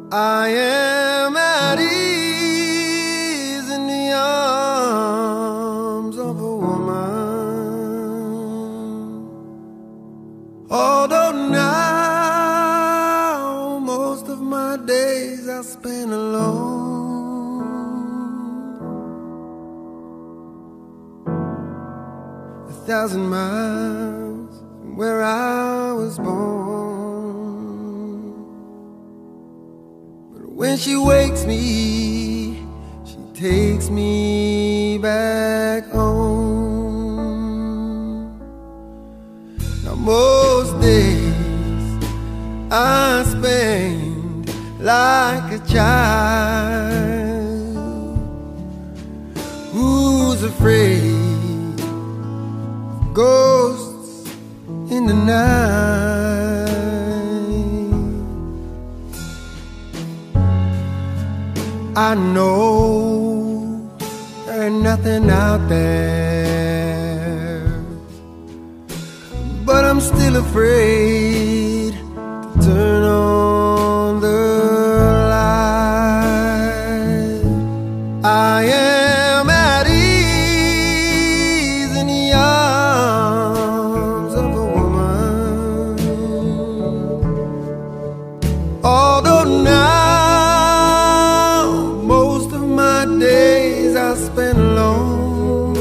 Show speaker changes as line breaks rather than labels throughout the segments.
I am at ease in the arms of a woman. Although now most of my days I spend alone, 1,000 miles from where I was born. When she wakes me, she takes me back home. Now most days I spend like a child who's afraid of ghosts in the night. I know there ain't nothing out there, but I'm still afraid to turn on the light. I am at ease in the arms of a woman. Although now days I spend alone,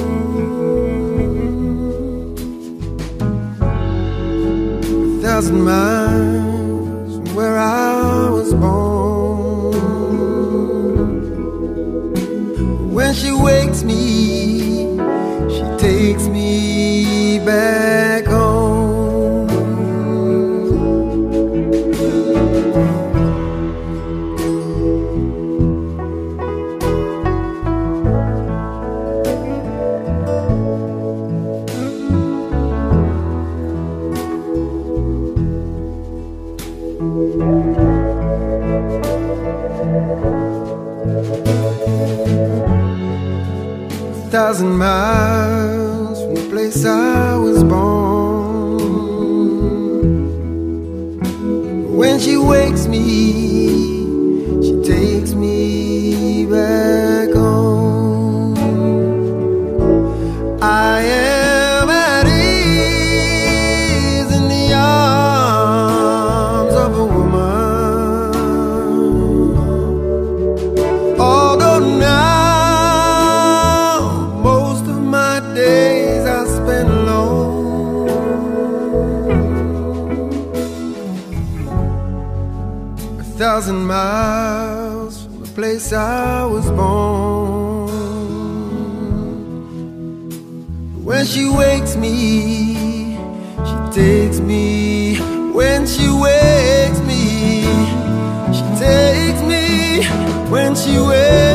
1,000 miles from where I was born. When she wakes me, she takes me back home. 1,000 miles from the place I was born. When she wakes me, she takes me back home. I am at ease in the arms of a woman. Although now days I spend alone, 1,000 miles from the place I was born. When she wakes me, she takes me. When she wakes me, she takes me. When she wakes